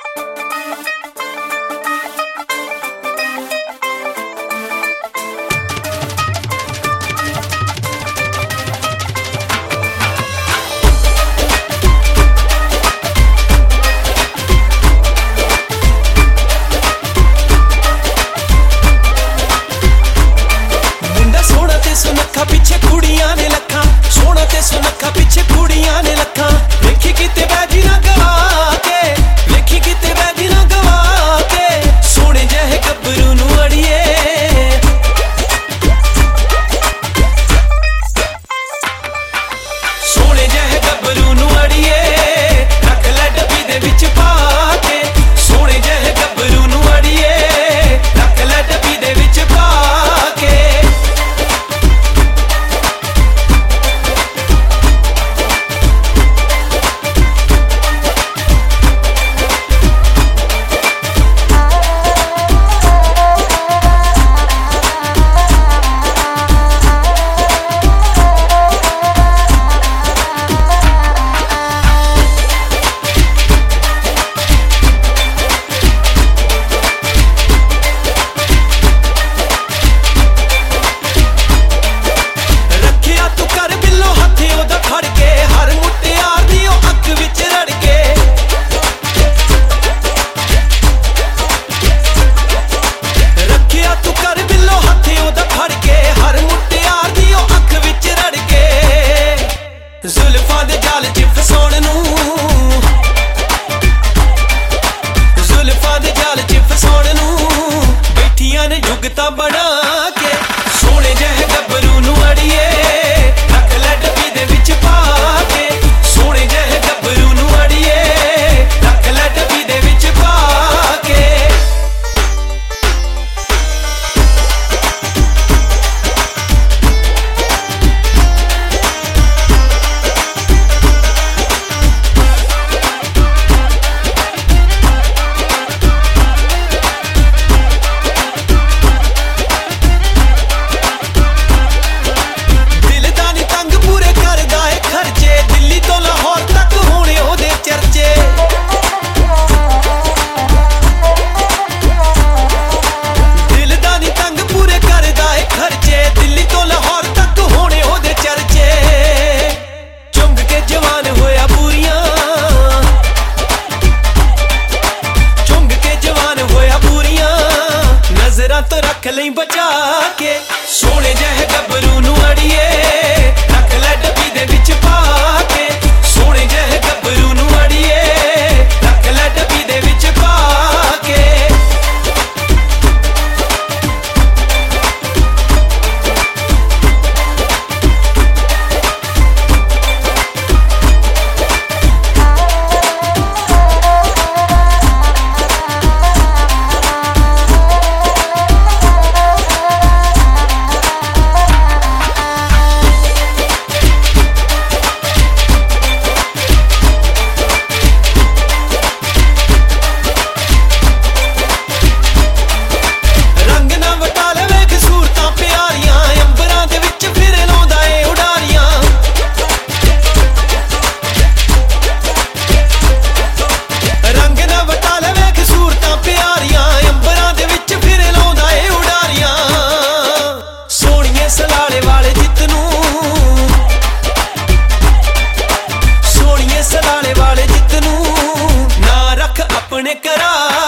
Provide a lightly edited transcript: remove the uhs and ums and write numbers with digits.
पीछे कुड़ियां ने लखा सोना ते सुनखा पीछे कुड़ियां ने लखा देखी किते बैठी ना गवा के देखी किते बैठी ना गवा के सोने जहे गब्बरू नू अड़िए सोने जहे गब्बरू नू अड़िए रख ले डब्बी दे विच पा के सोने जहे गब्बरू नू अड़िए रख ले डब्बी दे विच पा के जुल्फां दे जाल च फसाउण नूं जुल्फां दे जाल च फसाउण नूं बैठियां ने जुगतां बना के सोने जहे गब्बरू नूं अड़िए रख ले डब्बी दे विच पा के सोने जहे गब्बरू नूं अड़िए रख ले डब्बी दे विच पा के तो रख लई बचा के सोने जहे गब्बरू नूं अड़िए रख ले डब्बी दे विच पा के सोने जहे गब्बरू नूं अड़िए रख ले डब्बी दे विच पा के सोनिए सलाले वाले जित नूं ना रख अपने करा